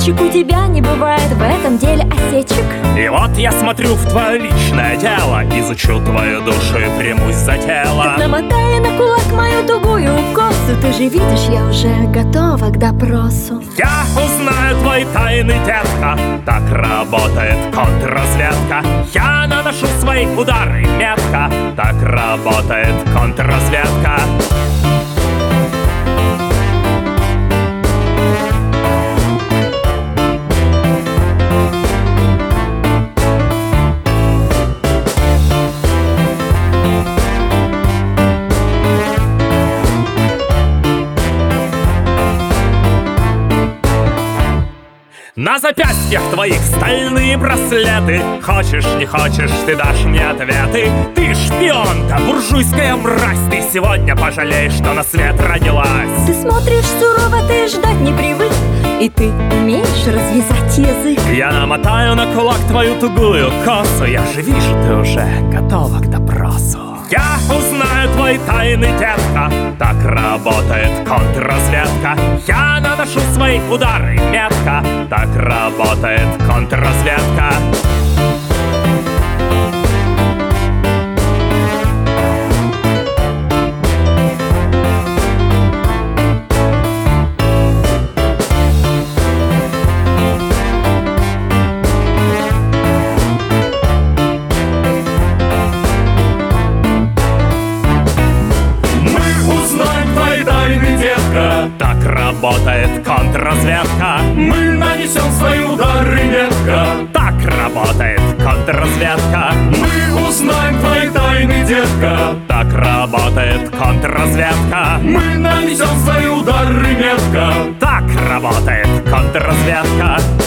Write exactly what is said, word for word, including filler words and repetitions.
Девочек у тебя не бывает в этом деле осечек. И вот я смотрю в твое личное дело, изучу твою душу и примусь за тело. Так намотай на кулак мою тугую косу. Ты же видишь, я уже готова к допросу. Я узнаю твои тайны, детка. Так работает контрразведка. Я наношу свои удары метко. Так работает контрразведка. На запястьях твоих стальные браслеты. Хочешь, не хочешь, ты дашь мне ответы. Ты шпионка, буржуйская мразь. Ты сегодня пожалеешь, что на свет родилась. Ты смотришь сурово, ты ждать не привык. И ты умеешь развязать язык. Я намотаю на кулак твою тугую косу. Я же вижу, ты уже готова к допросу. Я узнаю твои тайны, детка. Так работает контрразведка. Я наношу свои удары метко. Так работает контрразведка. Так работает контрразведка. Мы нанесем свои удары метко. Так работает контрразведка. Мы узнаем твои тайны, детка. Так работает контрразведка. Мы нанесем свои удары метко. Так работает контрразведка.